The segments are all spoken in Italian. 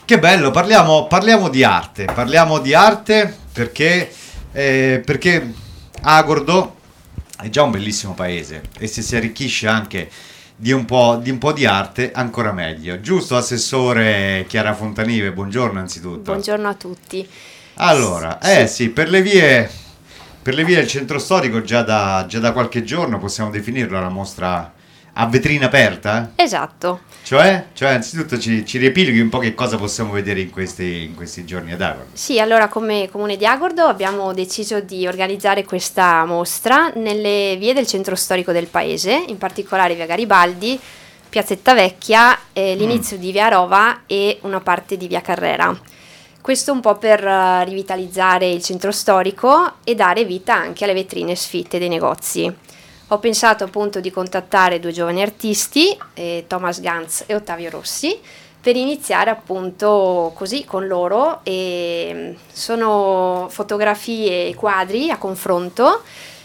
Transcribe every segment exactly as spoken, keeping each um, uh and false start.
Che bello, parliamo, parliamo di arte, parliamo di arte perché, eh, perché Agordo è già un bellissimo paese e se si arricchisce anche di un po' di, un po' di arte ancora meglio. Giusto, Assessore Chiara Fontanive, buongiorno anzitutto. Buongiorno a tutti. Allora, eh sì, sì per le vie per le vie del centro storico già da, già da qualche giorno possiamo definirlo la mostra a vetrina aperta? Esatto. Cioè, cioè anzitutto ci, ci riepiloghi un po' che cosa possiamo vedere in questi, in questi giorni ad Agordo. Sì, allora come Comune di Agordo abbiamo deciso di organizzare questa mostra nelle vie del centro storico del paese, in particolare via Garibaldi, Piazzetta Vecchia, eh, l'inizio mm. di via Rova e una parte di via Carrera. Questo un po' per uh, rivitalizzare il centro storico e dare vita anche alle vetrine sfitte dei negozi. Ho pensato appunto di contattare due giovani artisti, eh, Thomas Ganz e Ottavio Rossi, per iniziare appunto così con loro. E sono fotografie e quadri a confronto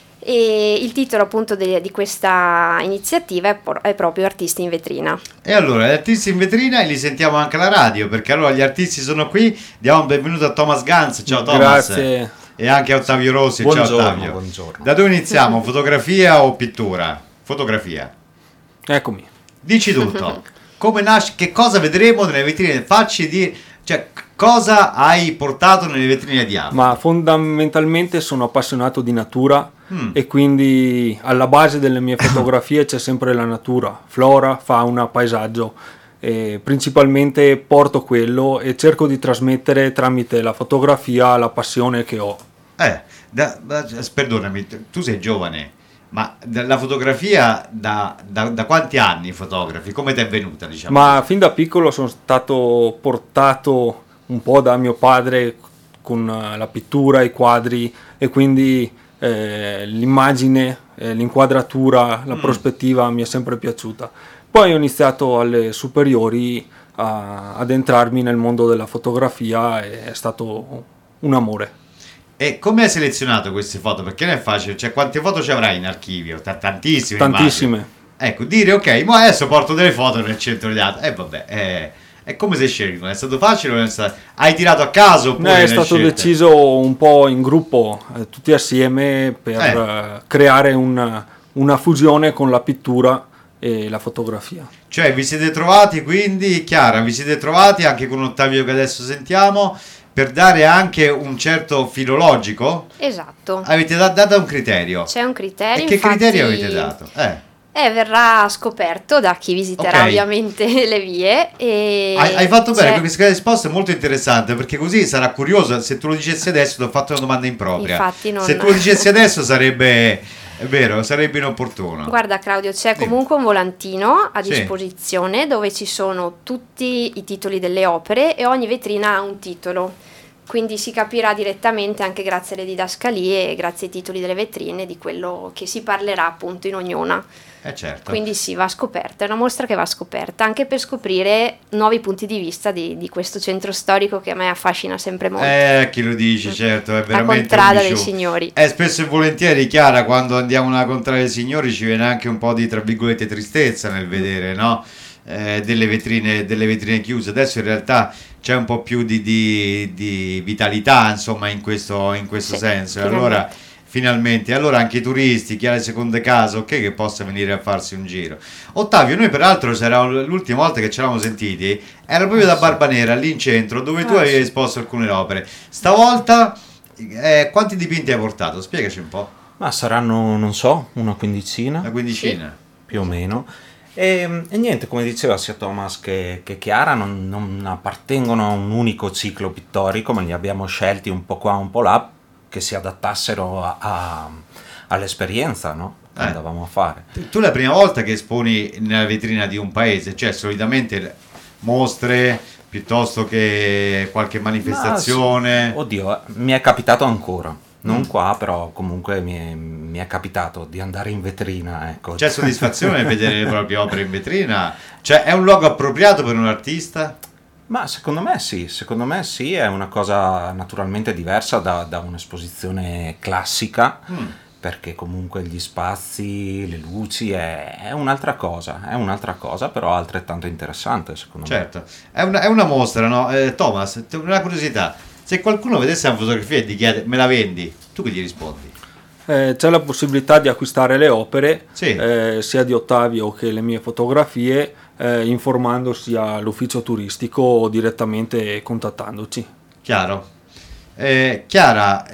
e il titolo appunto de- di questa iniziativa è, por- è proprio Artisti in vetrina. E allora, gli artisti in vetrina e li sentiamo anche alla radio, perché allora gli artisti sono qui. Diamo un benvenuto a Thomas Ganz. Ciao Thomas. Grazie. E anche a Ottavio Rossi. Buongiorno, ciao Ottavio. Buongiorno. Da dove iniziamo? Fotografia o pittura? Fotografia. Eccomi. Dici tutto. Come nasce? Che cosa vedremo nelle vetrine? Facci dire, cioè, cosa hai portato nelle vetrine di Agordo? Ma fondamentalmente sono appassionato di natura mm. e quindi alla base delle mie fotografie c'è sempre la natura, flora, fauna, paesaggio. E principalmente porto quello e cerco di trasmettere tramite la fotografia la passione che ho. Eh, da, da, perdonami, tu sei giovane, ma la fotografia da, da, da quanti anni fotografi? Come ti è venuta, diciamo? Ma fin da piccolo sono stato portato un po' da mio padre con la pittura, i quadri e quindi eh, l'immagine, eh, l'inquadratura, la mm. prospettiva mi è sempre piaciuta. Poi ho iniziato alle superiori a, ad entrarmi nel mondo della fotografia e è stato un amore. E come hai selezionato queste foto? Perché non è facile, cioè quante foto ci avrai in archivio? T- tantissime. Tantissime. Immagino. Ecco, dire ok, ma adesso porto delle foto nel centro di arte. E eh, vabbè, eh, e come sei scelto? È stato facile o non è stato... Hai tirato a caso? Oppure no, è stato scelte? deciso un po' in gruppo, eh, tutti assieme, per eh. uh, creare una, una fusione con la pittura e la fotografia. Cioè vi siete trovati quindi, Chiara, vi siete trovati anche con Ottavio che adesso sentiamo per dare anche un certo filologico? Esatto. Avete da- dato un criterio? C'è un criterio. E che infatti, criterio avete dato? Eh. Eh, verrà scoperto da chi visiterà okay. ovviamente le vie. E hai, hai fatto bene, c'è... questa risposta è molto interessante perché così sarà curioso. Se tu lo dicessi adesso ti ho fatto una domanda impropria. Infatti non... Se tu lo dicessi adesso sarebbe... È vero, sarebbe inopportuno. Guarda Claudio, c'è comunque un volantino a disposizione sì. dove ci sono tutti i titoli delle opere e ogni vetrina ha un titolo, quindi si capirà direttamente anche grazie alle didascalie e grazie ai titoli delle vetrine di quello che si parlerà appunto in ognuna. Eh certo. Quindi sì, va scoperta, è una mostra che va scoperta anche per scoprire nuovi punti di vista di, di questo centro storico che a me affascina sempre molto. Eh, chi lo dice, certo, è veramente la contrada un dei signori. Eh, spesso e volentieri, Chiara, quando andiamo alla contrada dei signori ci viene anche un po' di, tra virgolette, tristezza nel vedere, no? Eh, delle vetrine, delle vetrine chiuse. Adesso in realtà c'è un po' più di, di, di vitalità, insomma, in questo, in questo sì, senso. E allora... Finalmente, allora anche i turisti, chi ha le seconde case, ok, che possa venire a farsi un giro. Ottavio, noi peraltro c'era l'ultima volta che ci eravamo sentiti, era proprio da Barbanera, lì in centro, dove tu avevi esposto alcune opere. Stavolta, eh, quanti dipinti hai portato? Spiegaci un po'. Ma saranno, non so, una quindicina. Una quindicina. Sì, più o meno. E, e niente, come diceva sia Thomas che, che Chiara, non, non appartengono a un unico ciclo pittorico, ma li abbiamo scelti un po' qua, un po' là, che si adattassero a, a, all'esperienza, no? Che eh. andavamo a fare. Tu la prima volta che esponi nella vetrina di un paese, cioè solitamente mostre piuttosto che qualche manifestazione? Sì. Oddio, mi è capitato ancora, non mm. qua, però comunque mi è, mi è capitato di andare in vetrina. Ecco. C'è soddisfazione nel vedere le proprie opere in vetrina? Cioè è un luogo appropriato per un artista? Ma secondo me sì, secondo me sì, è una cosa naturalmente diversa da, da un'esposizione classica, mm. perché comunque gli spazi, le luci è, è un'altra cosa, è un'altra cosa, però altrettanto interessante secondo Certo, me. è una, è una mostra, no? Eh, Thomas, t- una curiosità, se qualcuno vedesse una fotografia e ti chiede me la vendi, tu che gli rispondi? Eh, c'è la possibilità di acquistare le opere, Sì. eh, sia di Ottavio che le mie fotografie, eh, informandosi all'ufficio turistico o direttamente contattandoci. Chiaro. Eh, Chiara,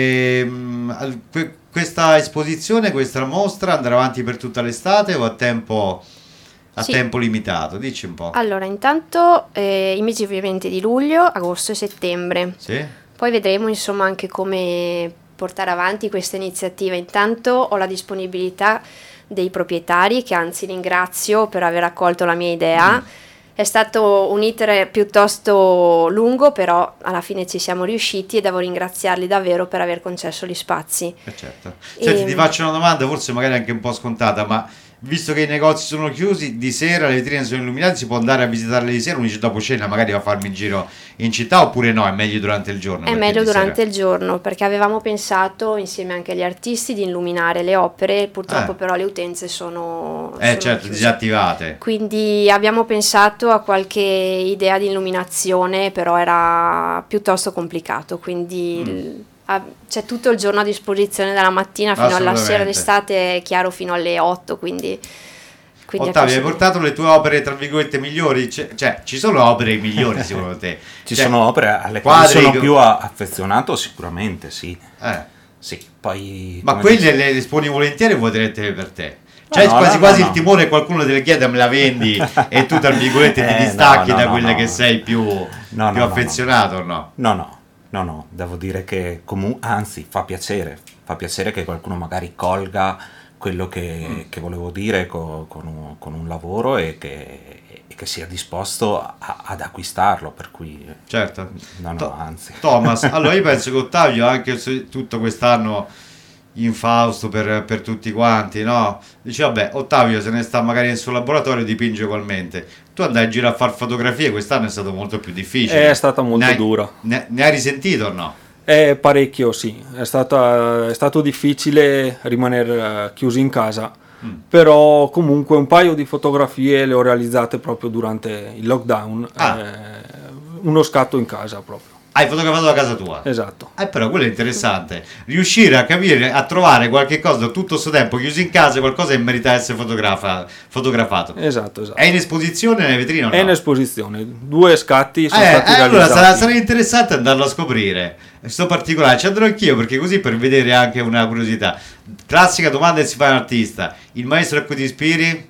ehm, al- que- questa esposizione, questa mostra andrà avanti per tutta l'estate o a tempo, a Sì. tempo limitato? Dici un po'. Allora, intanto eh, i mesi ovviamente di luglio, agosto e settembre. Sì? Poi vedremo insomma anche come portare avanti questa iniziativa. Intanto ho la disponibilità dei proprietari, che anzi ringrazio per aver accolto la mia idea. Mm. È stato un iter piuttosto lungo, però alla fine ci siamo riusciti e devo ringraziarli davvero per aver concesso gli spazi. Eh certo. Senti, E- ti faccio una domanda, forse magari anche un po' scontata, ma visto che i negozi sono chiusi, di sera le vetrine sono illuminate, si può andare a visitarle di sera, uno dice dopo cena magari va a farmi il giro in città, oppure no, è meglio durante il giorno? È perché meglio di durante sera- il giorno, perché avevamo pensato insieme anche agli artisti di illuminare le opere, purtroppo Eh. però le utenze sono, Eh sono certo, chiuse. disattivate. Quindi abbiamo pensato a qualche idea di illuminazione, però era piuttosto complicato, quindi Mm. il- ah, c'è tutto il giorno a disposizione dalla mattina fino alla Assolutamente. sera d'estate, è chiaro fino alle otto, quindi, quindi è Ottavio, hai così. portato le tue opere tra virgolette migliori? Cioè, cioè, ci sono opere migliori secondo te? Ci Cioè, sono opere alle quali quadri sono che- più a- affezionato sicuramente, sì. Eh. Sì, poi... Ma come quelle dici- le, le esponi volentieri o vuoi tenerle per te? No, Cioè no, quasi no, quasi no, il no. timore che qualcuno te le chieda me la vendi e tu tra virgolette ti Eh, distacchi no, no, da no, quelle no. che sei più, No, più no, no, affezionato o no? No, no, no, no, devo dire che comunque, anzi, fa piacere, fa piacere che qualcuno magari colga quello che, Mm. che volevo dire co- con, un, con un lavoro e che, e che sia disposto a- ad acquistarlo, per cui Certo. no, no, To- anzi. Thomas, allora io penso che Ottavio anche se tutto quest'anno infausto per, per tutti quanti, no? Dice vabbè, Ottavio se ne sta magari nel suo laboratorio, dipinge ugualmente. Tu andai in giro a far fotografie, quest'anno è stato molto più difficile. È stata molto Ne hai- dura. Ne, ne hai risentito o no? È parecchio, sì, è, stata, è stato difficile rimanere eh, chiusi in casa, Mm. però comunque un paio di fotografie le ho realizzate proprio durante il lockdown, Ah. eh, uno scatto in casa proprio, Hai fotografato da casa tua? esatto. Eh, però quello è interessante, riuscire a capire, a trovare qualche cosa tutto questo tempo chiuso in casa, qualcosa che merita di essere fotografa- fotografato. Esatto, esatto. È in esposizione nelle vetrine o no? È in esposizione, due scatti sono Eh, stati eh, allora realizzati. sarà, sarà interessante andarlo a scoprire. Sto particolare, ci andrò anch'io perché così per vedere anche una curiosità. Classica domanda che si fa a un artista: il maestro a cui ti ispiri?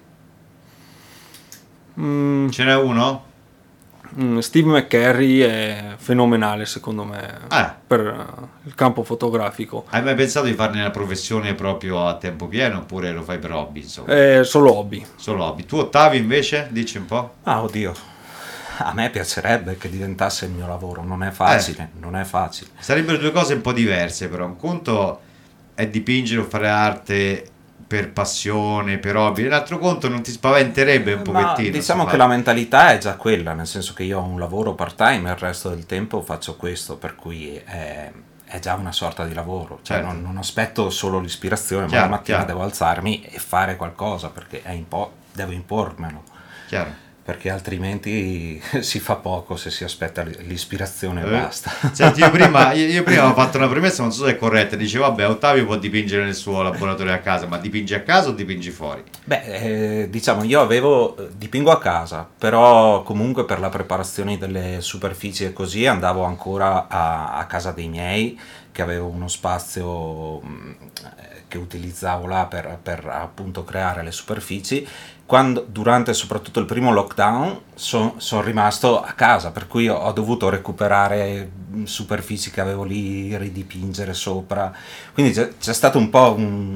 Mm, Ce n'è uno? mm, Steve McCurry è fenomenale secondo me Ah. per eh, il campo fotografico. Hai mai pensato di farne una professione proprio a tempo pieno oppure lo fai per hobby? Insomma, È solo hobby. solo hobby. Tu, Ottavio, invece, dici un po'? Ah, oddio, a me piacerebbe che diventasse il mio lavoro, non è facile, non è facile. Sarebbero due cose un po' diverse, però. Un conto è dipingere o fare arte per passione, per hobby. L'altro conto non ti spaventerebbe un Ma pochettino? diciamo se che fai- la mentalità è già quella, nel senso che io ho un lavoro part time e il resto del tempo faccio questo, per cui è, è già una sorta di lavoro, cioè Certo. non, non aspetto solo l'ispirazione, Chiaro, ma la mattina chiaro. devo alzarmi e fare qualcosa perché è impo- devo impormelo, Chiaro. perché altrimenti si fa poco se si aspetta l- l'ispirazione e Eh, basta. Senti, io prima, io, io prima ho fatto una premessa, non so se è corretta. Dicevo, vabbè, Ottavio può dipingere nel suo laboratorio a casa, ma dipingi a casa o dipingi fuori? Beh, eh, diciamo, io avevo, dipingo a casa, però comunque per la preparazione delle superfici e così andavo ancora a, a casa dei miei, che avevo uno spazio mh, che utilizzavo là per, per appunto creare le superfici. Quando, durante soprattutto il primo lockdown sono rimasto a casa, per cui ho, ho dovuto recuperare mh, superfici che avevo lì, ridipingere sopra, quindi c'è, c'è stato un po' un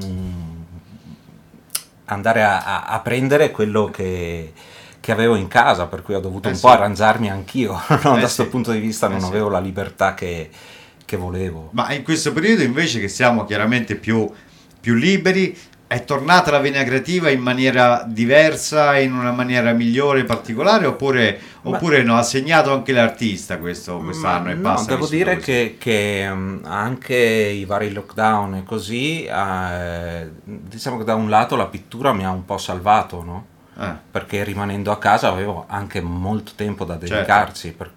andare a, a, a prendere quello che, che avevo in casa, per cui ho dovuto Eh un sì. po' arrangiarmi anch'io, no? Eh Da sì. questo punto di vista non Eh sì. avevo la libertà che, che volevo. Ma in questo periodo invece che siamo chiaramente più, più liberi, è tornata la vena creativa in maniera diversa, in una maniera migliore, particolare, oppure, oppure no, ha segnato anche l'artista questo quest'anno? E no, basta, devo dire che, che um, anche i vari lockdown e così, eh, diciamo che da un lato la pittura mi ha un po' salvato, no? Eh. Perché rimanendo a casa avevo anche molto tempo da dedicarci, certo. Per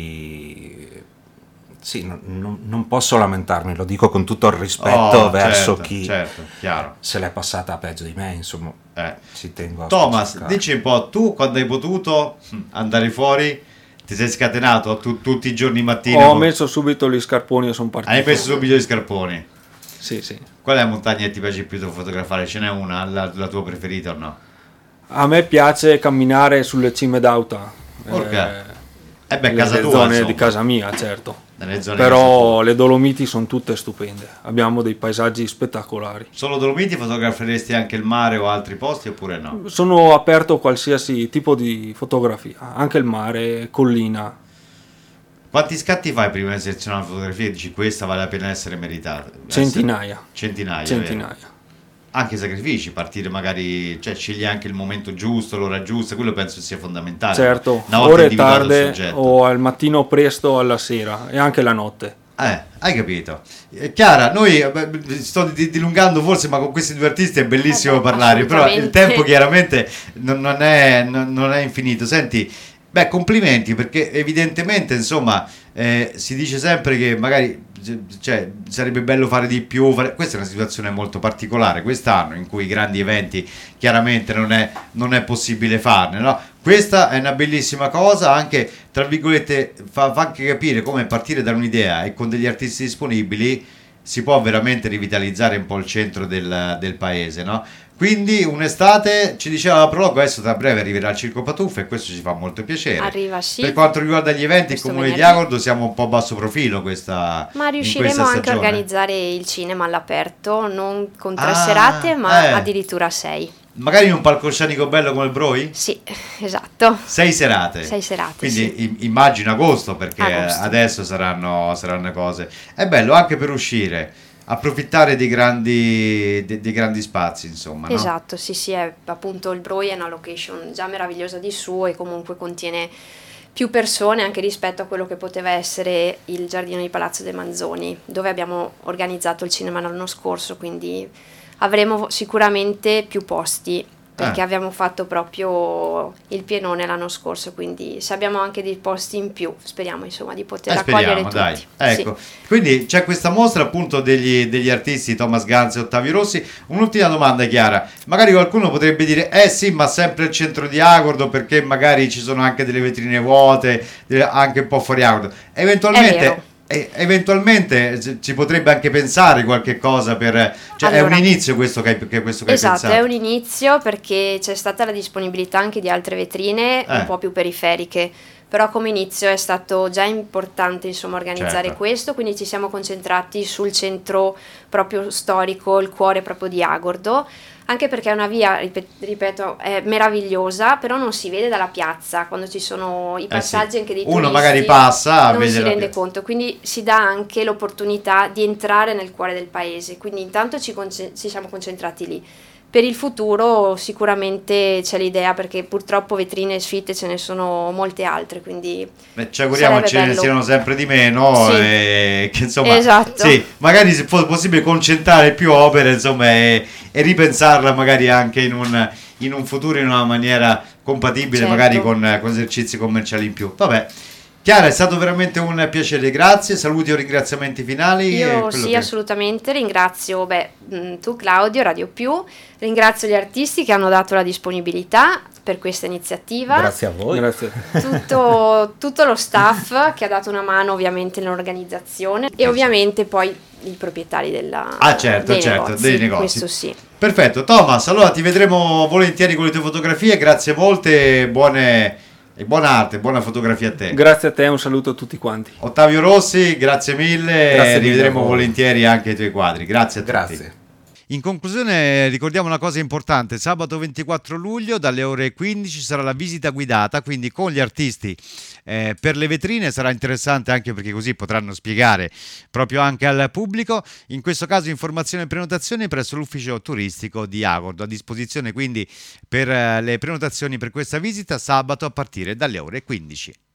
cui sì, non, non, non posso lamentarmi, lo dico con tutto il rispetto oh, verso certo, chi certo, chiaro. se l'è passata peggio di me, insomma. Eh. Ci tengo a Thomas, specificare. dici un po', tu quando hai potuto andare fuori ti sei scatenato tu, tutti i giorni mattina? Ho messo subito gli scarponi e sono partito. Hai messo subito gli scarponi? Sì, sì. Qual è la montagna che ti piace più da fotografare? Ce n'è una, la, la tua preferita o no? A me piace camminare sulle cime d'Auta. Porca. Eh, Eh beh, le casa tua, zone insomma. di casa mia, certo. Nelle zone Però le Dolomiti sono tutte stupende. Abbiamo dei paesaggi spettacolari. Solo Dolomiti, fotograferesti anche il mare o altri posti oppure no? Sono aperto a qualsiasi tipo di fotografia, anche il mare, collina. Quanti scatti fai prima di selezionare una fotografia e dici questa vale la pena essere meritata? Centinaia. Centinaia, Centinaia. vero? Anche sacrifici, partire magari, cioè scegli anche il momento giusto, l'ora giusta, quello penso sia fondamentale. Certo, Una volta ore individuato il tarde soggetto. o al mattino presto alla sera e anche la notte. Eh, hai capito. Eh, Chiara, noi eh, beh, sto di- dilungando forse, ma con questi due artisti è bellissimo Eh beh, parlare, però il assolutamente. tempo chiaramente non, non è, non, non è infinito. Senti, beh, complimenti, perché evidentemente, insomma, eh, si dice sempre che magari cioè, sarebbe bello fare di più. Fare... Questa è una situazione molto particolare quest'anno, in cui i grandi eventi chiaramente non è, non è possibile farne, no? Questa è una bellissima cosa, anche tra virgolette fa, fa anche capire come partire da un'idea e con degli artisti disponibili si può veramente rivitalizzare un po' il centro del, del paese, no? Quindi un'estate, ci diceva la Prologo, adesso tra breve arriverà il Circo Patuffa e questo ci fa molto piacere. Arriva, sì. Per quanto riguarda gli eventi, il Questo Comune di venerdì. Agordo siamo un po' a basso profilo questa Ma in riusciremo questa anche a stagione. organizzare il cinema all'aperto, non con tre Ah, serate, ma eh. addirittura sei. Magari in un palcoscenico bello come il Broi? Sì, esatto. Sei serate. Sei serate, Quindi sì. i- immagino agosto, perché Agosto. adesso saranno, saranno cose. È bello anche per uscire, approfittare dei grandi, dei, dei grandi spazi, insomma. No? Esatto, sì, sì, è appunto il Broi è una location già meravigliosa di suo e comunque contiene più persone anche rispetto a quello che poteva essere il giardino di Palazzo dei Manzoni, dove abbiamo organizzato il cinema l'anno scorso, quindi avremo sicuramente più posti, perché Ah. abbiamo fatto proprio il pienone l'anno scorso, quindi se abbiamo anche dei posti in più, speriamo insomma di poter Eh, accogliere speriamo, dai. tutti. Ecco. Sì. Quindi c'è questa mostra appunto degli, degli artisti Thomas Ganz e Ottavio Rossi. Un'ultima domanda, Chiara. Magari qualcuno potrebbe dire, eh sì, ma sempre il centro di Agordo, perché magari ci sono anche delle vetrine vuote, delle- anche un po' fuori Agordo. È Eventualmente... vero. E eventualmente ci- ci potrebbe anche pensare qualche cosa per, cioè è un Allora, inizio questo che hai, che questo che hai Esatto, pensato. è un inizio perché c'è stata la disponibilità anche di altre vetrine Eh. un po' più periferiche, però come inizio è stato già importante insomma organizzare Certo. questo, quindi ci siamo concentrati sul centro proprio storico, il cuore proprio di Agordo, anche perché è una via, ripet- ripeto, è meravigliosa, però non si vede dalla piazza quando ci sono i passaggi Eh sì. anche dei Uno turisti, magari passa a non vedere si la rende piazza. conto, quindi si dà anche l'opportunità di entrare nel cuore del paese, quindi intanto ci, conce- ci siamo concentrati lì. Per il futuro sicuramente c'è l'idea, perché purtroppo vetrine sfitte ce ne sono molte altre, quindi Beh, ci auguriamo che sarebbe ce ne bello. siano sempre di meno Sì. e che insomma Esatto. sì, magari se fosse possibile concentrare più opere insomma e, e ripensarla magari anche in un, in un futuro in una maniera compatibile Certo. magari con, con esercizi commerciali in più. Vabbè, Chiara, è stato veramente un piacere, grazie, saluti o ringraziamenti finali. io Eh, quello sì, che- assolutamente ringrazio beh, mh, tu Claudio, Radio Più, ringrazio gli artisti che hanno dato la disponibilità per questa iniziativa. Grazie a voi. Grazie. tutto, tutto lo staff che ha dato una mano ovviamente nell'organizzazione e ovviamente poi i proprietari della, Ah, certo, dei, certo, negozi, dei negozi. questo sì. Perfetto, Thomas, allora ti vedremo volentieri con le tue fotografie, grazie molte, buone e buona arte, buona fotografia a te. Grazie a te, un saluto a tutti quanti. Ottavio Rossi, grazie mille, Grazie e mille rivedremo a voi. volentieri anche i tuoi quadri. Grazie a tutti. Grazie. In conclusione ricordiamo una cosa importante: sabato ventiquattro luglio dalle ore quindici sarà la visita guidata, quindi con gli artisti eh, per le vetrine. Sarà interessante anche perché così potranno spiegare proprio anche al pubblico. In questo caso informazioni e prenotazioni presso l'ufficio turistico di Agordo, a disposizione quindi per eh, le prenotazioni per questa visita sabato a partire dalle ore quindici.